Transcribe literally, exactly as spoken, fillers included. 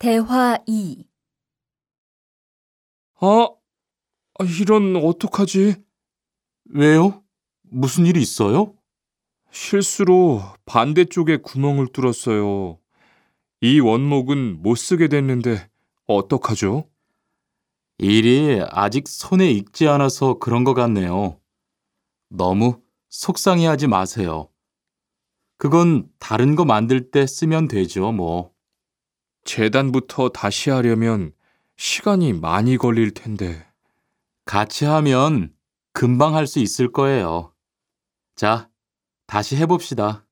대화 이. 아, 이런 어떡하지? 왜요? 무슨 일이 있어요? 실수로 반대쪽에 구멍을 뚫었어요. 이 원목은 못 쓰게 됐는데 어떡하죠? 일이 아직 손에 익지 않아서 그런 것 같네요. 너무 속상해하지 마세요. 그건 다른 거 만들 때 쓰면 되죠, 뭐. 재단부터 다시 하려면 시간이 많이 걸릴 텐데. 같이 하면 금방 할 수 있을 거예요. 자, 다시 해봅시다.